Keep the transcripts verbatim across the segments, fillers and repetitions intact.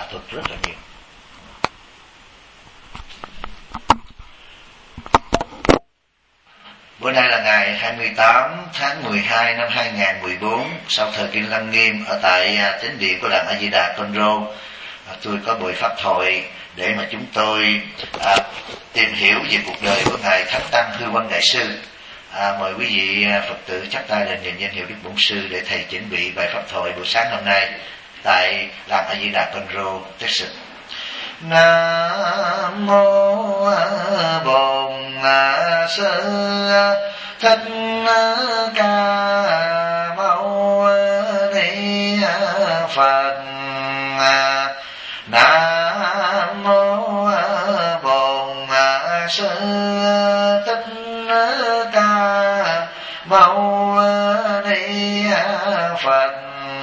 thuật rất là nhiều. Bữa nay là ngày hai mươi tám tháng mười hai năm hai nghìn không trăm mười bốn, sau thời kinh Lăng Nghiêm ở tại Chánh điện của Làng A Di Đà Con Rô. Tôi có buổi pháp thoại để mà chúng tôi à, tìm hiểu về cuộc đời của ngài Thánh Tăng Hư Vân Đại sư. À, mời quý vị Phật tử chắp tay lên nhìn danh hiệu Đức Bổn Sư để thầy chuẩn bị bài pháp thoại buổi sáng hôm nay tại Làng A Di Đà Con Rô, Texas. Nam mô Bổn Sư Thích Ca Mâu Ni Phật. Nam mô Bổn Sư Thích Ca Mâu Ni Phật.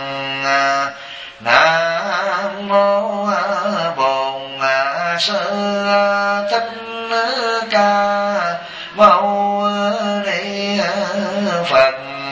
Nam mô Bổn Sư Thích Ca Mâu Ni Phật.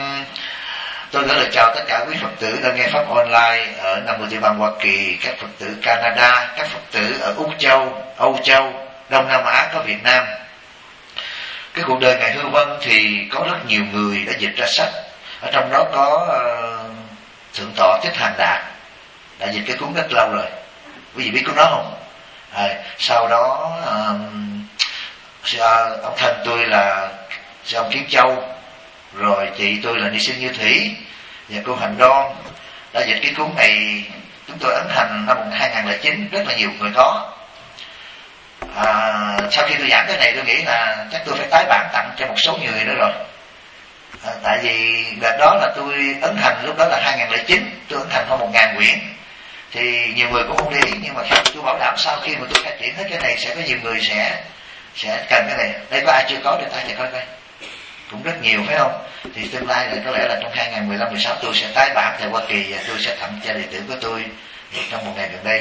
Tôi gửi lời chào tất cả quý Phật tử đang nghe pháp online ở năm mươi tiểu bang Hoa Kỳ, các Phật tử Canada, các Phật tử ở Úc Châu, Âu Châu, Đông Nam Á, có Việt Nam. Cái cuộc đời ngài Hư Vân thì có rất nhiều người đã dịch ra sách. Ở trong đó có uh, Thượng tọa Thích Hàng Đạt đã dịch cái cuốn rất lâu rồi. Quý vị biết cuốn đó không? À, sau đó um, ông thân tôi là ông Kiến Châu, rồi chị tôi là ni sư Như Thủy và cô Hạnh Đoan đã dịch cái cuốn này. Chúng tôi ấn hành năm hai nghìn không trăm lẻ chín, rất là nhiều người có. À, sau khi tôi giảng cái này tôi nghĩ là chắc tôi phải tái bản tặng cho một số người nữa rồi. À, tại vì đợt đó là tôi ấn hành, lúc đó là hai nghìn không trăm lẻ chín, tôi ấn hành hơn một ngàn quyển, thì nhiều người cũng không để ý, nhưng mà tôi bảo đảm sau khi mà tôi phát triển hết cái này sẽ có nhiều người sẽ sẽ cần cái này. Đây có ai chưa có để tay thì coi coi, cũng rất nhiều phải không? Thì tương lai là có lẽ là trong hai nghìn không trăm mười lăm mười sáu tôi sẽ tái bản theo Hoa Kỳ và tôi sẽ tặng cho đệ tử của tôi trong một ngày gần đây.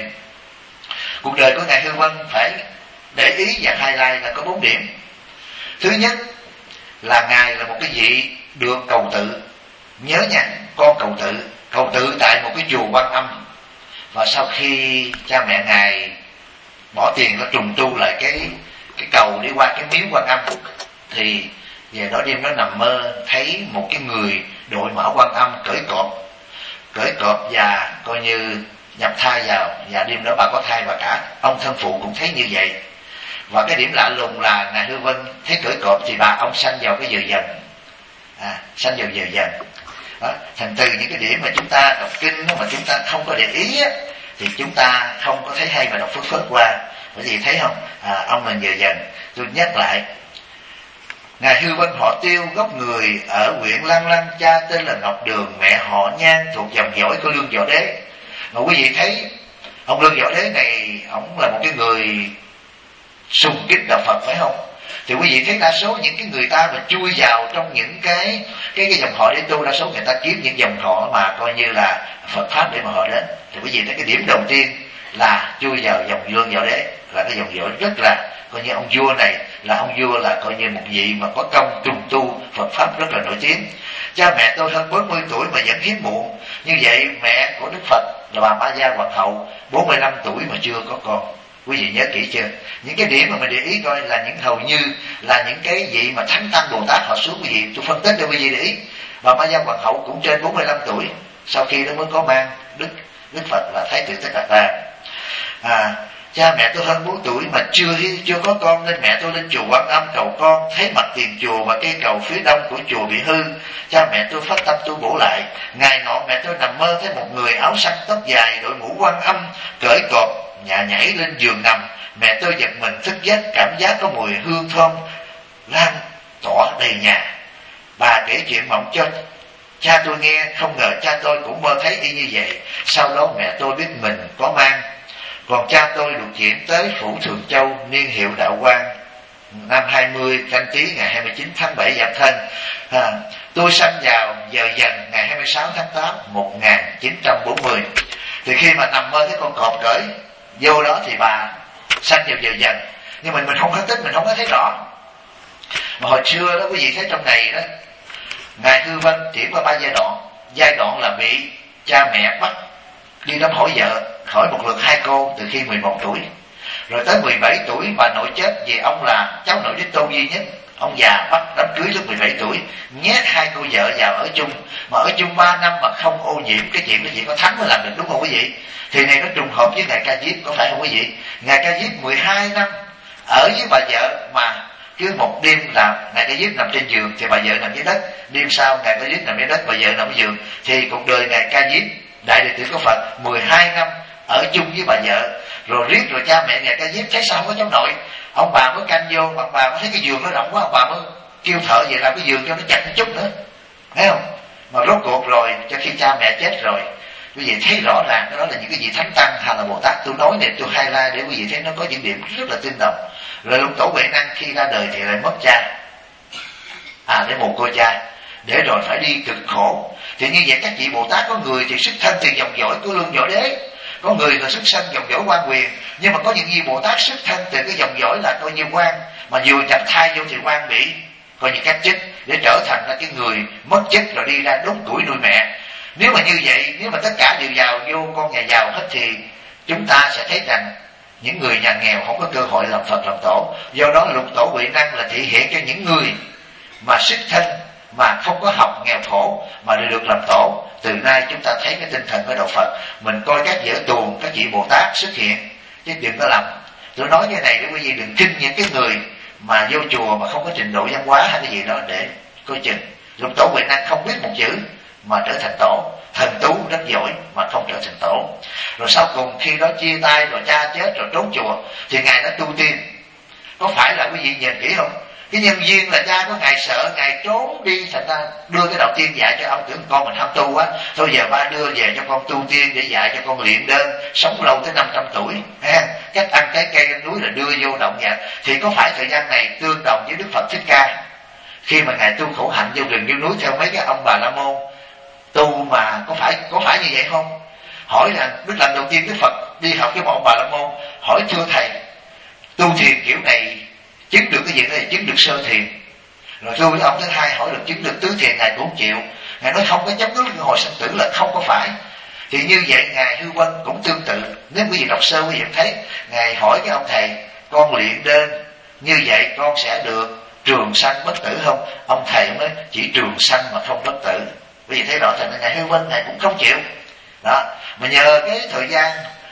Cuộc đời của ngài Hư Vân phải để ý và highlight là có bốn điểm. Thứ nhất là ngài là một cái vị được cầu tự. Nhớ nha, con cầu tự, cầu tự tại một cái chùa Quan Âm. Và sau khi cha mẹ ngài bỏ tiền nó trùng tu lại cái cái cầu đi qua cái miếu Quan Âm, thì về đó đêm đó nằm mơ thấy một cái người đội mão Quan Âm cởi cọp, cởi cọp và coi như nhập thai vào, và đêm đó bà có thai, và cả ông thân phụ cũng thấy như vậy. Và cái điểm lạ lùng là ngài Hư Vân thấy cởi cọp thì bà ông sanh vào cái giờ dần, à, sanh vào giờ dần. Đó, thành từ những cái điểm mà chúng ta đọc kinh mà chúng ta không có để ý á, thì chúng ta không có thấy hay mà đọc phớt phớt qua. Bởi vì thấy không, à, ông là giờ dần. Tôi nhắc lại, ngài Hư Vân họ Tiêu, gốc người ở huyện Lăng Lăng, cha tên là Ngọc Đường, mẹ họ Nhan, thuộc dòng dõi của Lương Võ Đế. Mà quý vị thấy ông Lương Võ Đế này, ông là một cái người sùng kính đạo Phật phải không? Thì quý vị thấy đa số những cái người ta mà chui vào trong những cái cái cái dòng họ để tu, đa số người ta kiếm những dòng họ mà coi như là Phật pháp để mà họ đến. Thì quý vị thấy cái điểm đầu tiên là chui vào dòng Lương Võ Đế, là cái dòng dõi rất là coi như ông vua này là ông vua là coi như một vị mà có công trùng tu Phật pháp rất là nổi tiếng. Cha mẹ tôi hơn bốn mươi tuổi mà vẫn hiếm muộn. Như vậy mẹ của Đức Phật là bà Ma Gia Hoàng hậu bốn mươi lăm tuổi mà chưa có con. Quý vị nhớ kỹ chưa? Những cái điểm mà mình để ý coi là những hầu như là những cái vị mà Thánh Tăng Bồ Tát họ xuống. Quý vị tôi phân tích cho quý vị để ý. Bà Ma Gia Hoàng hậu cũng trên bốn mươi lăm tuổi, sau khi đó mới có mang Đức Đức Phật là Thái tử Tất Đạt Đa. À, cha mẹ tôi hơn bốn tuổi mà chưa chưa có con, nên mẹ tôi lên chùa Quan Âm cầu con. Thấy mặt tiền chùa và cây cầu phía đông của chùa bị hư, cha mẹ tôi phát tâm tu bổ lại. Ngày nọ mẹ tôi nằm mơ thấy một người áo xanh tóc dài, đội mũ Quan Âm, cởi cọp nhà nhảy lên giường nằm. Mẹ tôi giật mình thức giấc, cảm giác có mùi hương thơm lan tỏa đầy nhà. Bà kể chuyện mộng cho cha tôi nghe, không ngờ cha tôi cũng mơ thấy y như vậy. Sau đó mẹ tôi biết mình có mang. Còn cha tôi được chuyển tới Phủ Thường Châu, niên hiệu Đạo Quang, năm hai mươi Canh Tý ngày hai mươi chín tháng bảy Giáp Thân. À, tôi sanh vào giờ dần ngày hai mươi sáu tháng tám một nghìn chín trăm bốn mươi. Thì khi mà nằm mơ thấy con cọp cởi vô đó thì bà sanh vào giờ dần, nhưng mình mình không có tích, mình không có thấy rõ. Mà hồi xưa đó quý vị thấy trong này đó, ngài Hư Vân chuyển qua ba giai đoạn. Giai đoạn là bị cha mẹ bắt đi đám hỏi vợ, hỏi một lượt hai cô từ khi mười một tuổi. Rồi tới mười bảy tuổi bà nội chết vì ông là cháu nội đích tôn duy nhất. Ông già bắt đám cưới lúc mười bảy tuổi, nhét hai cô vợ vào ở chung. Mà ở chung ba năm mà không ô nhiễm, cái chuyện đó chỉ có Thánh mới làm được, đúng không quý vị? Thì này nó trùng hợp với ngài Ca Diếp, có phải không quý vị? Ngài Ca Diếp mười hai năm ở với bà vợ, mà cứ một đêm là ngài Ca Diếp nằm trên giường thì bà vợ nằm dưới đất, đêm sau ngài Ca Diếp nằm dưới đất, bà vợ nằm dưới giường. Thì cuộc đời ngài Ca Diếp đại đệ tử của Phật mười hai năm ở chung với bà vợ. Rồi riết rồi cha mẹ ngài Ca Diếp thấy sao không có cháu nội, ông bà mới canh vô, ông bà mới thấy cái giường nó rộng quá, ông bà mới kêu thợ về làm cái giường cho nó chặt một chút nữa, thấy không? Mà rốt cuộc rồi cho khi cha mẹ chết rồi, quý vị thấy rõ ràng đó là những cái vị Thánh Tăng hay là Bồ Tát. Tôi nói này tôi highlight để quý vị thấy nó có những điểm rất là tinh đồng. Rồi Lục Tổ Huệ Năng khi ra đời thì lại mất cha, à để mồ côi cha, để rồi phải đi cực khổ. Thì như vậy các vị Bồ Tát có người thì xuất thân từ dòng dõi của Lương Võ Đế, có người là xuất thân dòng dõi quan quyền, nhưng mà có những vị Bồ Tát xuất thân từ cái dòng dõi là coi như quan, mà vừa nhập thai vô thì quan bị coi như cắt chức, để trở thành là cái người mất chức rồi đi ra đốn củi nuôi mẹ. Nếu mà như vậy, nếu mà tất cả đều giàu vô con nhà giàu hết thì chúng ta sẽ thấy rằng những người nhà nghèo không có cơ hội làm Phật làm Tổ. Do đó Lục Tổ Huệ Năng là thể hiện cho những người mà xuất thân mà không có học nghèo khổ mà được làm Tổ. Từ nay chúng ta thấy cái tinh thần của đạo Phật, mình coi các vở tuồng, các vị Bồ Tát xuất hiện, chứ đừng có lầm. Tôi nói cái này để quý vị đừng khinh những cái người mà vô chùa mà không có trình độ văn hóa hay cái gì đó để coi chừng. Lục Tổ Huệ Năng không biết một chữ mà trở thành Tổ, thần tú rất giỏi mà không trở thành Tổ. Rồi sau cùng khi đó chia tay rồi cha chết rồi trốn chùa thì ngài đã tu tiên. Có phải là quý vị nhìn kỹ không? Cái nhân duyên là cha của ngài sợ ngài trốn đi, thành ra đưa cái đầu tiên dạy cho ông, tưởng con mình ham tu quá, thôi giờ ba đưa về cho con tu tiên để dạy cho con luyện đơn sống lâu tới năm trăm tuổi ha. Cách ăn trái cây lên núi là đưa vô động nhạc. Thì có phải thời gian này tương đồng với Đức Phật Thích Ca khi mà ngài tu khổ hạnh vô rừng vô núi theo mấy cái ông Bà La Môn tu, mà có phải có phải như vậy không? Hỏi là đức lần đầu tiên Đức Phật đi học với một ông Bà La Môn, hỏi thưa thầy, tu thiền kiểu này chứng được cái gì đó, chứng được sơ thiền. Rồi tôi với ông thứ hai hỏi được chứng được tứ thiền, ngài cũng chịu. Ngài nói không có chấm dứt luân hồi sanh tử là không có phải. Thì như vậy ngài Hư Vân cũng tương tự. Nếu quý vị đọc sơ quý vị thấy ngài hỏi cái ông thầy, con luyện đơn như vậy con sẽ được trường sanh bất tử không? Ông thầy nói chỉ trường sanh mà không bất tử. Quý vị thấy rõ, thành ngài Hư Vân ngài cũng không chịu đó. Mà nhờ cái thời gian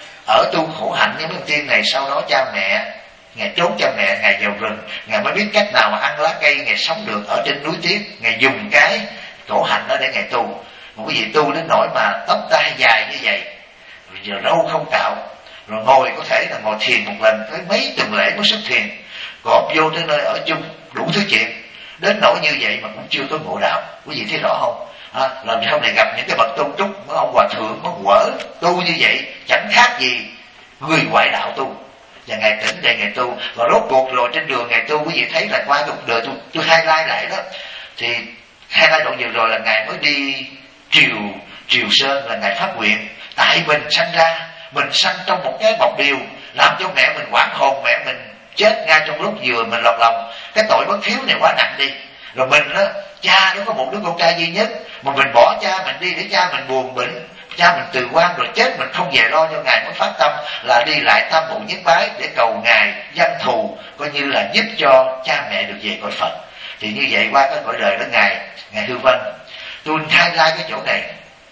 ở tu khổ hạnh với mấy tiên này, sau đó cha mẹ ngài trốn cha mẹ, ngài vào rừng, ngài mới biết cách nào mà ăn lá cây, ngài sống được ở trên núi Tiếc. Ngài dùng cái khổ hạnh đó để ngài tu. Một cái gì tu đến nỗi mà tóc tai dài như vậy, rồi giờ râu không cạo, rồi ngồi có thể là ngồi thiền một lần tới mấy tuần lễ mới xuất thiền, gọt vô tới nơi ở chung đủ thứ chuyện, đến nỗi như vậy mà cũng chưa có ngộ đạo. Quý vị thấy rõ không? À, làm sao này gặp những cái bậc tôn trúc, mấy ông hòa thượng nó quở tu như vậy chẳng khác gì người ngoại đạo tu. Và ngài tỉnh để ngài tu. Và rốt cuộc rồi trên đường ngài tu, quý vị thấy là qua cuộc đời tôi tôi highlight lại đó, thì highlight đoạn vừa rồi là ngài mới đi triều triều Sơn, là ngài phát nguyện tại mình sanh ra, mình sanh trong một cái bọc điều làm cho mẹ mình hoảng hồn, mẹ mình chết ngay trong lúc vừa mình lọt lòng. Cái tội bất hiếu này quá nặng đi. Rồi mình đó, cha nó có một đứa con trai duy nhất, mà mình bỏ cha mình đi để cha mình buồn bệnh, cha mình từ quan rồi chết mình không về lo cho ngài, mới phát tâm là đi lại Tam Bộ Nhất Bái để cầu ngài văn thù, coi như là giúp cho cha mẹ được về cõi Phật. Thì như vậy qua cái cõi đời đó ngài ngài Hư Vân, tôi thay ra cái chỗ này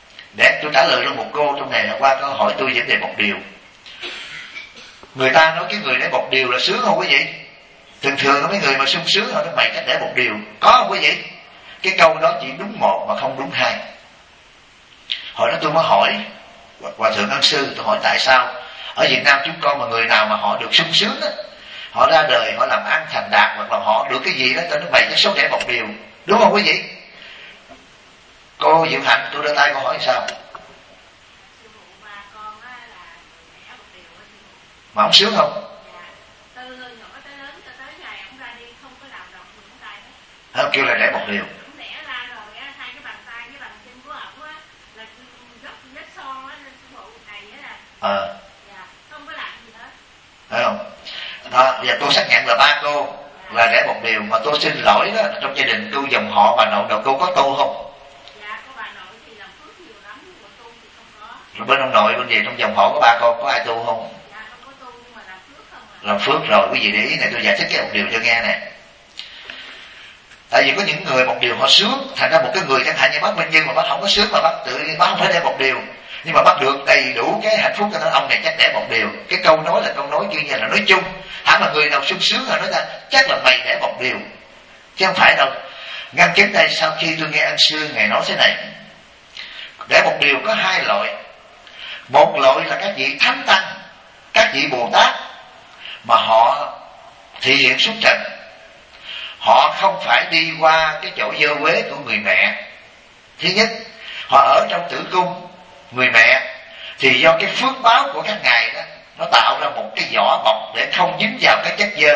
để tôi trả lời cho một cô trong này là qua câu hỏi tôi vấn đề một điều. Người ta nói cái người để một điều là sướng không quý vị? Thường thường mấy người mà sung sướng họ nói mày cách để một điều, có không quý vị? Cái câu đó chỉ đúng một mà không đúng hai. Hồi đó tôi mới hỏi Hòa Thượng Ân Sư, tôi hỏi tại sao ở Việt Nam chúng con mà người nào mà họ được sung sướng đó, họ ra đời họ làm ăn thành đạt hoặc là họ được cái gì đó, tôi nói mày cái số để một điều, đúng không quý vị? Cô Diệu Hạnh, tôi đưa tay cô hỏi sao? Mà ông sướng không? Không, kêu là để một điều. Ờ. Phải không? Đó, giờ tôi xác nhận là ba cô là để một điều, mà tôi xin lỗi đó, trong gia đình tôi dòng họ bà nội đầu cô có tu không? Dạ, có bà nội thì làm phước nhiều lắm, nhưng mà tu thì không có. Rồi bên ông nội bên gì trong dòng họ có ba con có ai tu không? Làm phước rồi. Quý vị để ý này, tôi giải thích cái một điều cho nghe nè. Tại vì có những người một điều họ sướng, thành ra một cái người chẳng hạn như bác Minh Nhân mà bác không có sướng mà bác tự nhiên bác không phải để một điều, nhưng mà bác được đầy đủ cái hạnh phúc, cho nên ông này chắc để một điều. Cái câu nói là câu nói kia như là nói chung, hẳn là người nào sung sướng là nói ra chắc là mày để một điều, chứ không phải đâu. Ngăn chánh đây sau khi tôi nghe anh Sư ngài nói thế này, để một điều có hai loại. Một loại là các vị thánh tăng, các vị Bồ Tát mà họ thị hiện xuất trần, họ không phải đi qua cái chỗ dơ quế của người mẹ. Thứ nhất, họ ở trong tử cung người mẹ, thì do cái phước báo của các ngài đó, nó tạo ra một cái vỏ bọc để không dính vào các chất dơ.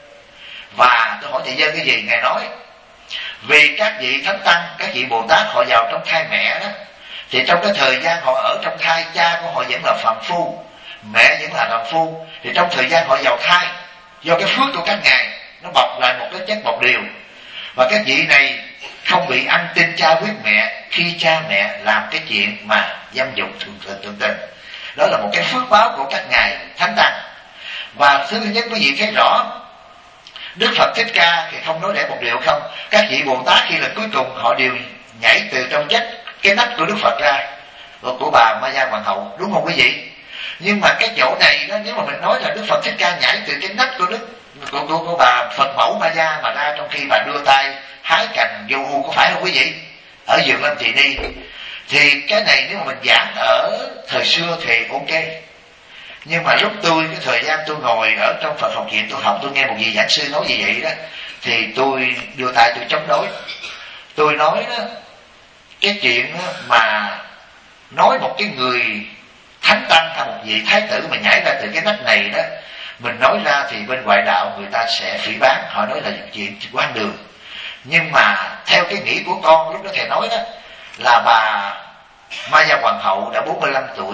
Và tôi hỏi thầy Dân cái gì? Ngài nói vì các vị thánh tăng, các vị Bồ Tát họ vào trong thai mẹ đó, thì trong cái thời gian họ ở trong thai, cha của họ vẫn là phàm phu, mẹ vẫn là phàm phu, thì trong thời gian họ vào thai, do cái phước của các ngài nó bọc lại một cái chất bọc điều, và các vị này không bị ăn tin cha quyết mẹ khi cha mẹ làm cái chuyện mà dâm dục thường thường tương tình. Đó là một cái phước báo của các ngài thánh tăng. Và thứ nhất, quý vị thấy rõ Đức Phật Thích Ca thì không nói để một điều không. Các vị Bồ Tát khi lần cuối cùng họ đều nhảy từ trong vách cái nách của Đức Phật ra, của, của bà Ma Gia Hoàng hậu, đúng không quý vị? Nhưng mà cái chỗ này đó, nếu mà mình nói là Đức Phật Thích Ca nhảy từ cái nách của Đức của, của, của bà Phật mẫu Ma Gia mà ra, trong khi bà đưa tay hái cành vô u, có phải không quý vị? Ở vườn Lâm Tỳ Ni. Thì cái này nếu mà mình giảng ở thời xưa thì ok. Nhưng mà lúc tôi, cái thời gian tôi ngồi ở trong Phật học viện tôi học, tôi nghe một vị giảng sư nói như vậy đó, thì tôi đưa tay tôi chống đối. Tôi nói đó, cái chuyện đó mà nói một cái người thánh tăng hay một vị thái tử mà nhảy ra từ cái nách này đó, mình nói ra thì bên ngoại đạo người ta sẽ phỉ báng, họ nói là chuyện quan đường. Nhưng mà theo cái nghĩ của con, lúc đó thầy nói đó, là bà Ma Gia Hoàng hậu đã bốn mươi lăm tuổi,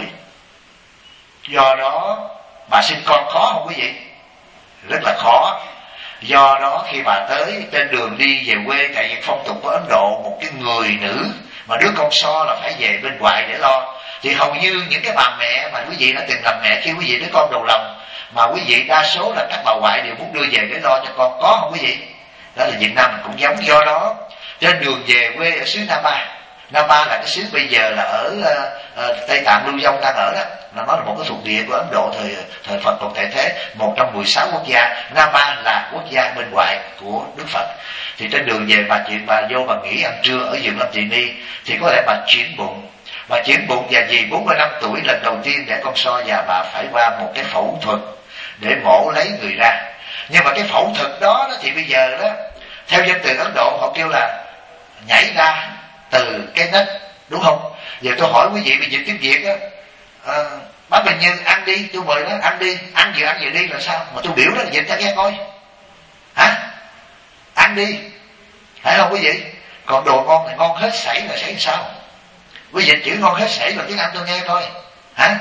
do đó bà sinh con khó không quý vị? Rất là khó. Do đó khi bà tới trên đường đi về quê, tại vì phong tục của Ấn Độ, một cái người nữ mà đứa con so là phải về bên ngoại để lo, thì hầu như những cái bà mẹ mà quý vị đã từng làm mẹ khi quý vị đứa con đầu lòng, mà quý vị đa số là các bà ngoại đều muốn đưa về để lo cho con, có không quý vị? Đó là Việt Nam mình cũng giống. Do đó trên đường về quê ở xứ Napa, Napa là cái xứ bây giờ là ở uh, uh, Tây Tạng Lưu Vong đang ở đó, là nó là một cái thuộc địa của Ấn Độ thời thời Phật còn tại thế, một trong mười sáu quốc gia. Napa là quốc gia bên ngoại của Đức Phật. Thì trên đường về bà chuyện bà vô bà nghỉ ăn trưa ở vườn Lâm Tỳ Ni, thì có lẽ bà chuyển bụng. Bà chuyển bụng và vì bốn mươi lăm tuổi lần đầu tiên để con so, và bà phải qua một cái phẫu thuật để mổ lấy người ra. Nhưng mà cái phẫu thuật đó, đó thì bây giờ đó, theo dân từ Ấn Độ họ kêu là nhảy ra từ cái nách, đúng không? Giờ tôi hỏi quý vị, bị dịch tiếng Việt á, à, bác Bình Nhân ăn đi, tôi mời nó ăn đi, ăn vừa ăn vừa đi là sao? Mà tôi biểu nó dịch ta nghe coi, hả? Ăn đi, phải không quý vị? Còn đồ ngon thì ngon hết sảy là sảy sao? Quý dịch chữ ngon hết sảy là tiếng Anh tôi nghe coi, hả?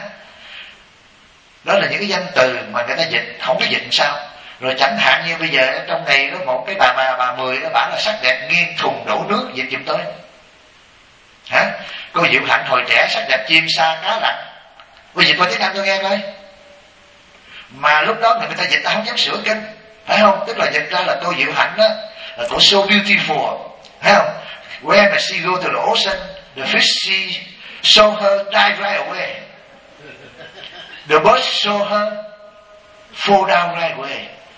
Đó là những cái danh từ mà người ta dịch không biết dịch sao. Rồi chẳng hạn như bây giờ trong này có một cái bà bà bà mười đó, bà là sắc đẹp nghiêng thùng đổ nước, dịch giùm tôi, hả? Cô Diệu Hạnh hồi trẻ sắc đẹp chim sa cá lặn, quý dịch coi tiếng Anh tôi nghe coi. Mà lúc đó người ta dịch ta không dám sửa kinh, phải không? Tức là dịch ra là cô Diệu Hạnh đó là cô so beautiful, phải không? When she go to the ocean, the fish see saw her dive right away, the birds saw her fall down right away.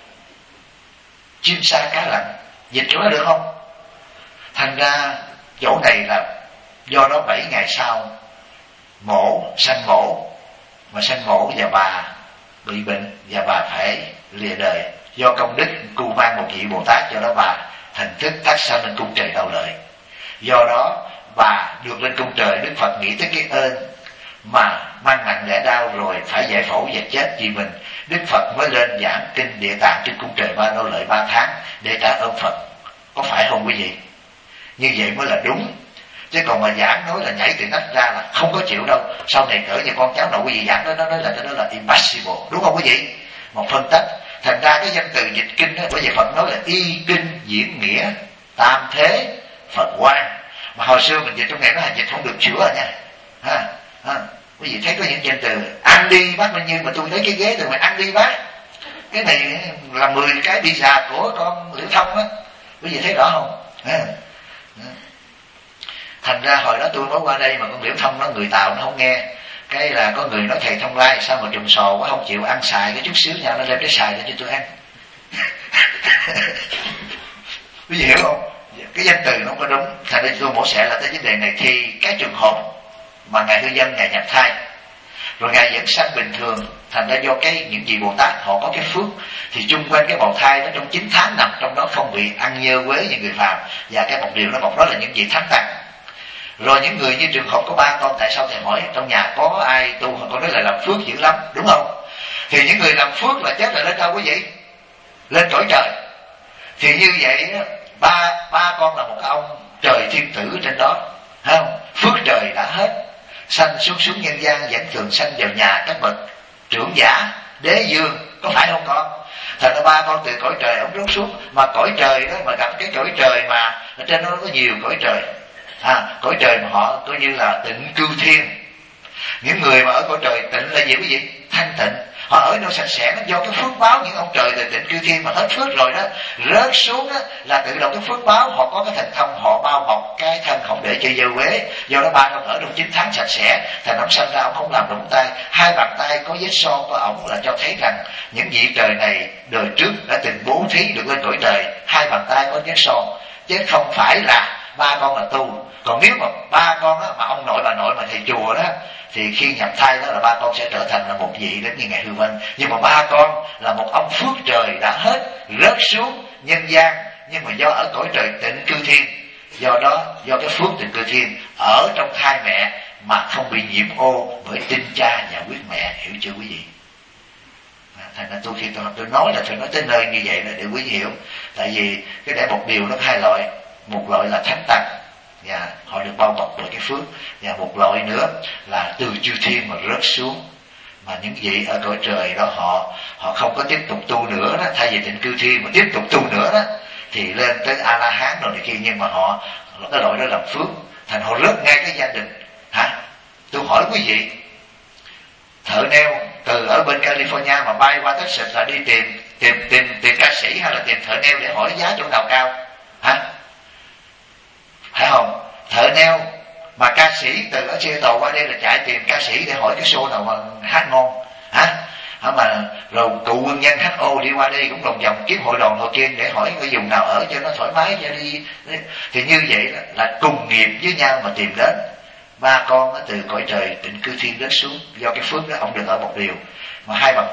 Chim sa cá lặn, dịch chỗ đó được không? Thành ra chỗ này là do đó bảy ngày sau mổ, sanh mổ, mà sanh mổ và bà bị bệnh và bà phải lìa đời do công đức cưu mang một vị Bồ Tát. Do đó bà thành thức thác sanh lên cung trời Đạo Lợi. Do đó bà được lên cung trời, Đức Phật nghĩ tới cái ơn mà mang nặng đẻ đau rồi phải giải phẫu và chết vì mình, Đức Phật mới lên giảng kinh Địa Tạng trên cung trời Ba Đạo Lợi ba tháng để trả ơn Phật. Có phải không quý vị? Như vậy mới là đúng. Chứ còn mà giảng nói là nhảy từ nách ra là không có chịu đâu. Sau này cỡ như con cháu nội quý vị giảng đó, nó nói là cái đó là impossible, đúng không quý vị? Một phân tích. Thành ra cái danh từ dịch kinh đó, bởi vì Phật nói là y kinh diễn nghĩa tam thế Phật quan. Mà hồi xưa mình dịch trong này nó là dịch không được chữa nha, ha, ha. Quý vị thấy có những danh từ ăn đi bác Minh Như, mà tôi thấy cái ghế từ mà ăn đi bác, cái này là mười cái pizza của con Liễu Thông á, quý vị thấy rõ không? À. Thành ra hồi đó tôi mới qua đây mà con Liễu Thông nó người Tàu nó không nghe, cái là có người nói thầy Thông Lai sao mà trùm sò quá, không chịu ăn xài cái chút xíu nha, nó đem cái xài lên cho tôi ăn. Quý vị hiểu không? Cái danh từ nó không có đúng. Thành ra tôi mổ xẻ là tới vấn đề này, thì cái trường hợp mà ngài hư dân, ngài nhập thai rồi ngài vẫn sanh bình thường, thành ra do cái những vị Bồ Tát họ có cái phước, thì chung quanh cái bào thai nó trong chín tháng nằm trong đó không bị ăn nhơ quế như người phàm, và cái một điều nó một đó là những vị thánh tăng. Rồi những người như trường hợp có ba con, tại sao thầy hỏi trong nhà có ai tu, họ có nói là làm phước dữ lắm, đúng không? Thì những người làm phước là chết là lên đâu quý vị? Lên cõi trời. Thì như vậy ba ba con là một cái ông trời thiên tử trên đó, thấy không? Phước trời đã hết, sanh xuống xuống nhân gian vẫn thường sanh vào nhà các bậc trưởng giả đế dương, có phải không con? Thành ra ba con từ cõi trời ông rút xuống, mà cõi trời đó mà gặp cái cõi trời mà ở trên đó có nhiều cõi trời, à, cõi trời mà họ coi như là tịnh cư thiên. Những người mà ở cõi trời tịnh là gì quý vị? Thanh tịnh. Họ ở đâu sạch sẽ, do cái phước báo những ông trời từ tịnh cư thiên mà hết phước rồi đó, rớt xuống đó, là tự động cái phước báo, họ có cái thần thông, họ bao bọc cái thân không để cho dơ quế. Do đó ba ông ở trong chín tháng sạch sẽ, thành ông sanh ra ông không làm đụng tay, hai bàn tay có vết son của ổng là cho thấy rằng những vị trời này đời trước đã từng bố thí được lên cõi trời, hai bàn tay có vết son, chứ không phải là ba con là tu. Còn nếu mà ba con đó, mà ông nội bà nội mà thầy chùa đó, thì khi nhập thai đó là ba con sẽ trở thành là một vị đến như ngài Hư Vân. Nhưng mà ba con là một ông phước trời đã hết, rớt xuống nhân gian, nhưng mà do ở cõi trời tịnh cư thiên, do đó do cái phước tịnh cư thiên ở trong thai mẹ mà không bị nhiễm ô bởi tinh cha và huyết mẹ, hiểu chưa quý vị? Thành ra tôi khi tôi, tôi nói là tôi nói tới nơi như vậy là để quý vị hiểu. Tại vì cái để một điều nó hai loại, một loại là thánh tăng, và họ được bao bọc bởi cái phước, và một loại nữa là từ chư thiên mà rớt xuống, mà những vị ở cõi trời đó họ họ không có tiếp tục tu nữa đó, thay vì tịnh cư thiên mà tiếp tục tu nữa đó, thì lên tới A La Hán rồi này kia, nhưng mà họ cái loại đó làm phước, thành họ rớt ngay cái gia đình. Hả? Tôi hỏi quý vị, thợ neo từ ở bên California mà bay qua Texas là đi tìm tìm tìm tìm ca sĩ hay là tìm thợ neo để hỏi giá chỗ nào cao? Hả? Phải không? Thợ neo mà ca sĩ từ ở Seattle qua đây là chạy tìm ca sĩ để hỏi cái show nào mà hát ngon. Hả? Hả? Mà rồi cựu quân nhân hát o đi qua đây cũng lòng vòng kiếm hội đoàn hội kia để hỏi cái vùng nào ở cho nó thoải mái cho đi. Thì như vậy là cùng nghiệp với nhau mà tìm đến. Ba con từ cõi trời tịnh cư thiên đến xuống, do cái phước đó ông được ở một điều, mà hai bằng